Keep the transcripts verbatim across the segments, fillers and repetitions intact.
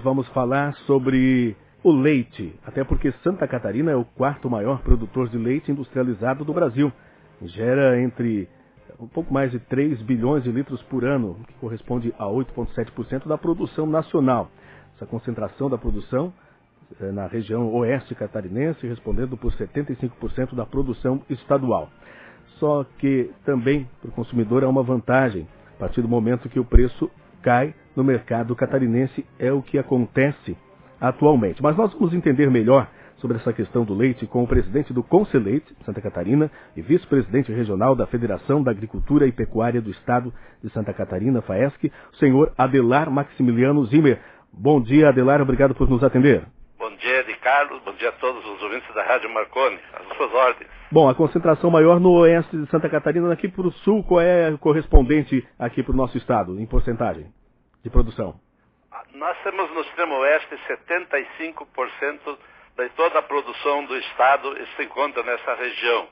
vamos falar sobre o leite, até porque Santa Catarina é o quarto maior produtor de leite industrializado do Brasil. Gera entre um pouco mais de três bilhões de litros por ano, que corresponde a oito vírgula sete por cento da produção nacional. Essa concentração da produção é na região oeste catarinense, respondendo por setenta e cinco por cento da produção estadual. Só que também para o consumidor é uma vantagem, a partir do momento que o preço cai no mercado catarinense, é o que acontece atualmente. Mas nós vamos entender melhor sobre essa questão do leite com o presidente do Conselheite, Santa Catarina, e vice-presidente regional da Federação da Agricultura e Pecuária do Estado de Santa Catarina, FAESC, o senhor Adelar Maximiliano Zimmer. Bom dia, Adelar, obrigado por nos atender. Bom dia, de Carlos, bom dia a todos os ouvintes da Rádio Marconi, às suas ordens. Bom, a concentração maior no oeste de Santa Catarina, aqui para o sul, qual é a correspondente aqui para o nosso estado, em porcentagem de produção? Nós temos no extremo oeste setenta e cinco por cento de toda a produção do estado se encontra nessa região.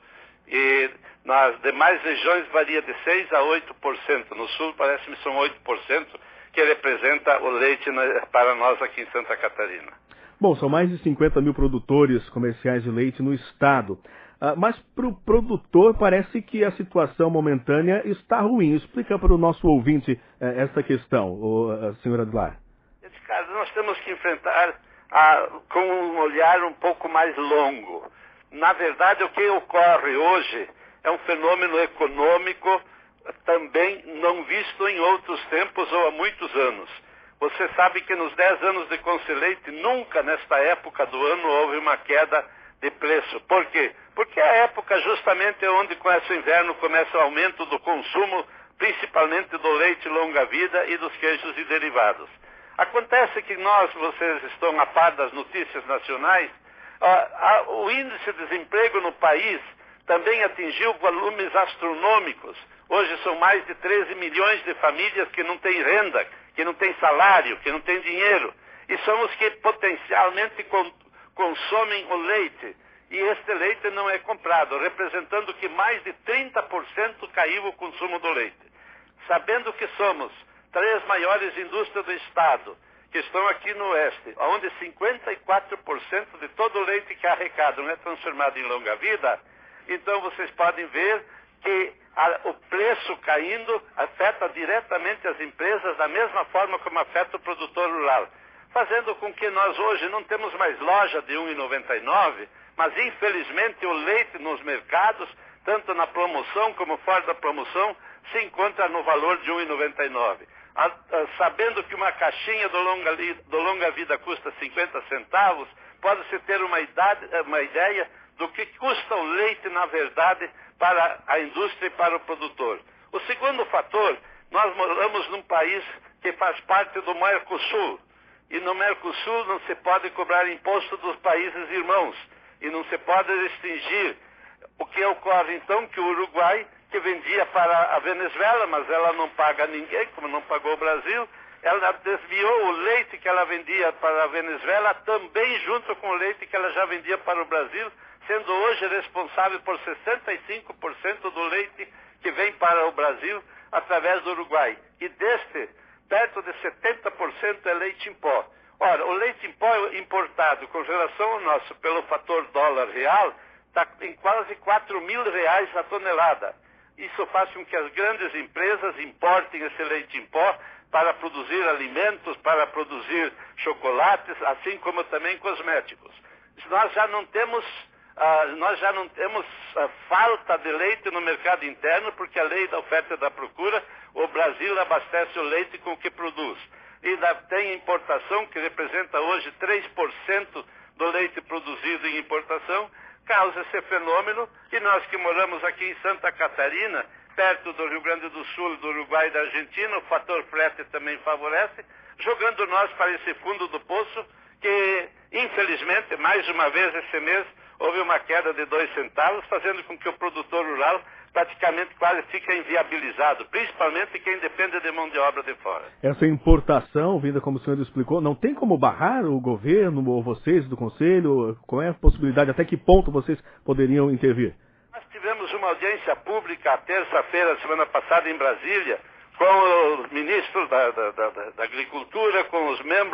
E nas demais regiões varia de seis a oito por cento. No sul parece-me são oito por cento que representa o leite para nós aqui em Santa Catarina. Bom, são mais de cinquenta mil produtores comerciais de leite no estado. Uh, mas para o produtor parece que a situação momentânea está ruim. Explica para o nosso ouvinte uh, essa questão, uh, senhora Adelar. Nesse caso, nós temos que enfrentar a, com um olhar um pouco mais longo. Na verdade, o que ocorre hoje é um fenômeno econômico também não visto em outros tempos ou há muitos anos. Você sabe que nos dez anos de Conselheite, nunca nesta época do ano houve uma queda de preço. Por quê? Porque a época justamente é onde começa o inverno, começa o aumento do consumo, principalmente do leite longa-vida e dos queijos e derivados. Acontece que nós, vocês estão a par das notícias nacionais, a, a, o índice de desemprego no país também atingiu volumes astronômicos. Hoje são mais de treze milhões de famílias que não têm renda, que não têm salário, que não têm dinheiro. E são os que potencialmente con consomem o leite. E este leite não é comprado, representando que mais de trinta por cento caiu o consumo do leite. Sabendo que somos três maiores indústrias do Estado, que estão aqui no Oeste, onde cinquenta e quatro por cento de todo o leite que é arrecado é transformado em longa-vida, então vocês podem ver que a, o preço caindo afeta diretamente as empresas da mesma forma como afeta o produtor rural, fazendo com que nós hoje não temos mais loja de um real e noventa e nove centavos, mas infelizmente o leite nos mercados, tanto na promoção como fora da promoção, se encontra no valor de um real e noventa e nove centavos. A, a, sabendo que uma caixinha do longa, do longa vida custa cinquenta centavos, pode-se ter uma, idade, uma ideia do que custa o leite, na verdade, para a indústria e para o produtor. O segundo fator, nós moramos num país que faz parte do Mercosul, e no Mercosul não se pode cobrar imposto dos países irmãos, e não se pode restringir. O que ocorre então que o Uruguai, que vendia para a Venezuela, mas ela não paga a ninguém, como não pagou o Brasil, ela desviou o leite que ela vendia para a Venezuela também junto com o leite que ela já vendia para o Brasil, sendo hoje responsável por sessenta e cinco por cento do leite que vem para o Brasil através do Uruguai. E deste, perto de setenta por cento é leite em pó. Ora, o leite em pó importado com relação ao nosso pelo fator dólar-real está em quase quatro mil reais a tonelada. Isso faz com que as grandes empresas importem esse leite em pó para produzir alimentos, para produzir chocolates, assim como também cosméticos. Nós já não temos, uh, nós já não temos uh, falta de leite no mercado interno, porque a lei da oferta e da procura, o Brasil abastece o leite com o que produz. E ainda tem importação, que representa hoje três por cento do leite produzido em importação, causa esse fenômeno, e nós que moramos aqui em Santa Catarina, perto do Rio Grande do Sul, do Uruguai e da Argentina, o fator frete também favorece, jogando nós para esse fundo do poço, que infelizmente, mais uma vez esse mês, houve uma queda de dois centavos, fazendo com que o produtor rural praticamente quase fique inviabilizado, principalmente quem depende de mão de obra de fora. Essa importação, vinda como o senhor explicou, não tem como barrar o governo ou vocês do Conselho? Qual é a possibilidade, até que ponto vocês poderiam intervir? Nós tivemos uma audiência pública terça-feira, semana passada, em Brasília, com os ministros da, da, da, da Agricultura, com os membros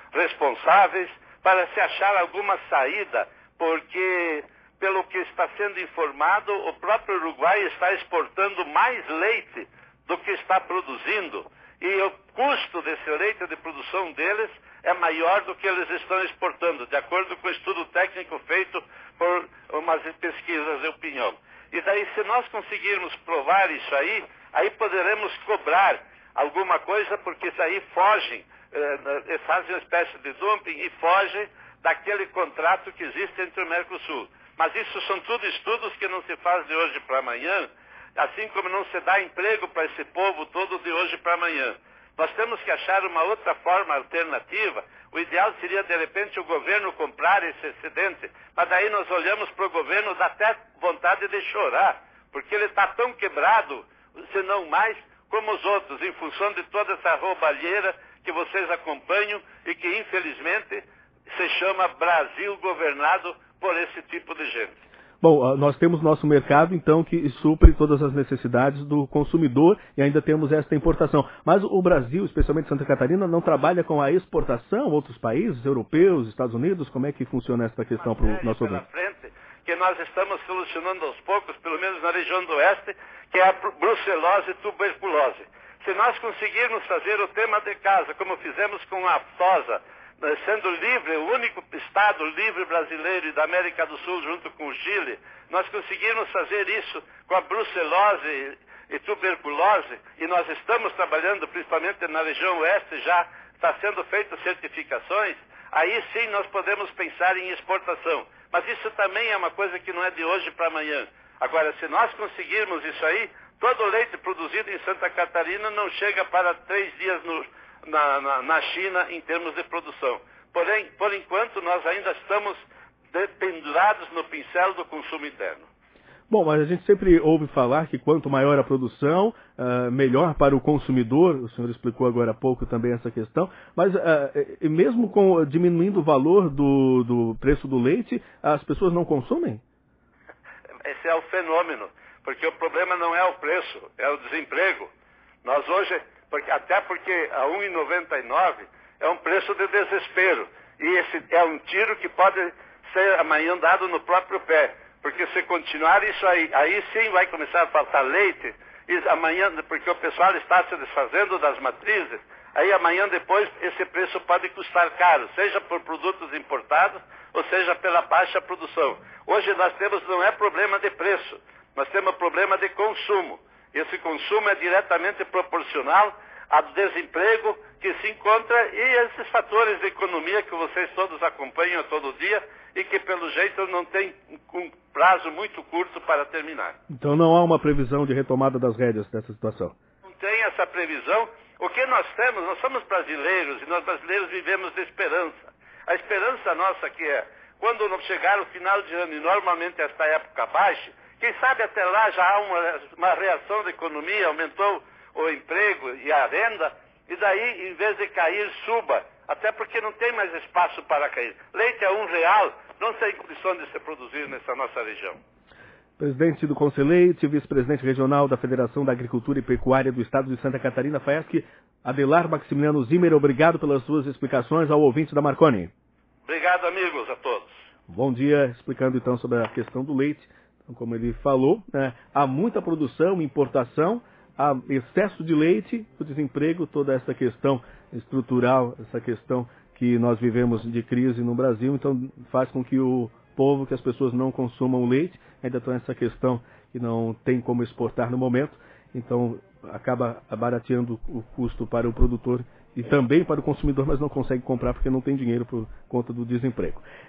responsáveis para se achar alguma saída, porque, pelo que está sendo informado, o próprio Uruguai está exportando mais leite do que está produzindo. E o custo desse leite de produção deles é maior do que eles estão exportando, de acordo com o estudo técnico feito por umas pesquisas de opinião. E daí, se nós conseguirmos provar isso aí, aí poderemos cobrar alguma coisa, porque isso aí fogem, eh, fazem uma espécie de dumping e fogem daquele contrato que existe entre o Mercosul. Mas isso são tudo estudos que não se faz de hoje para amanhã, assim como não se dá emprego para esse povo todo de hoje para amanhã. Nós temos que achar uma outra forma alternativa. O ideal seria, de repente, o governo comprar esse excedente, mas daí nós olhamos para o governo, dá até vontade de chorar, porque ele está tão quebrado, se não mais, como os outros, em função de toda essa roubalheira que vocês acompanham e que, infelizmente, se chama Brasil governado por esse tipo de gente. Bom, nós temos nosso mercado, então, que supre todas as necessidades do consumidor e ainda temos esta importação. Mas o Brasil, especialmente Santa Catarina, não trabalha com a exportação a outros países, europeus, Estados Unidos? Como é que funciona esta questão para o nosso ouvinte? Frente, que nós estamos solucionando aos poucos, pelo menos na região do Oeste, que é a brucelose e tuberculose. Se nós conseguirmos fazer o tema de casa, como fizemos com a aftosa, sendo livre, o único estado livre brasileiro e da América do Sul, junto com o Chile, nós conseguimos fazer isso com a brucelose e tuberculose, e nós estamos trabalhando principalmente na região oeste, já está sendo feitas certificações, aí sim nós podemos pensar em exportação. Mas isso também é uma coisa que não é de hoje para amanhã. Agora, se nós conseguirmos isso aí, todo o leite produzido em Santa Catarina não chega para três dias no Na, na, na China em termos de produção. Porém, por enquanto, nós ainda estamos pendurados no pincel do consumo interno. Bom, mas a gente sempre ouve falar que quanto maior a produção, uh, melhor para o consumidor. O senhor explicou agora há pouco também essa questão. Mas uh, mesmo com diminuindo o valor do, do preço do leite, as pessoas não consumem? Esse é o fenômeno. Porque o problema não é o preço, é o desemprego. Nós hoje... Porque, até porque a um real e noventa e nove centavos é um preço de desespero. E esse é um tiro que pode ser amanhã dado no próprio pé. Porque se continuar isso aí, aí sim vai começar a faltar leite. E amanhã, porque o pessoal está se desfazendo das matrizes, aí amanhã depois esse preço pode custar caro, seja por produtos importados, ou seja pela baixa produção. Hoje nós temos, não é problema de preço, nós temos problema de consumo. Esse consumo é diretamente proporcional ao desemprego que se encontra e esses fatores de economia que vocês todos acompanham todo dia e que, pelo jeito, não tem um prazo muito curto para terminar. Então não há uma previsão de retomada das rédeas dessa situação? Não tem essa previsão. O que nós temos, nós somos brasileiros e nós brasileiros vivemos de esperança. A esperança nossa que é, quando chegar o final de ano e normalmente esta época baixe, quem sabe até lá já há uma, uma reação da economia, aumentou o emprego e a renda, e daí, em vez de cair, suba. Até porque não tem mais espaço para cair. Leite a um real, não tem condição de se produzir nessa nossa região. Presidente do Conselheite, vice-presidente regional da Federação da Agricultura e Pecuária do Estado de Santa Catarina, FAESC, Adelar Maximiliano Zimmer, obrigado pelas suas explicações ao ouvinte da Marconi. Obrigado, amigos, a todos. Bom dia, explicando então sobre a questão do leite. Como ele falou, né, há muita produção, importação, há excesso de leite, o desemprego, toda essa questão estrutural, essa questão que nós vivemos de crise no Brasil, então faz com que o povo, que as pessoas não consumam leite, ainda tem essa questão que não tem como exportar no momento, então acaba barateando o custo para o produtor e também para o consumidor, mas não consegue comprar porque não tem dinheiro por conta do desemprego.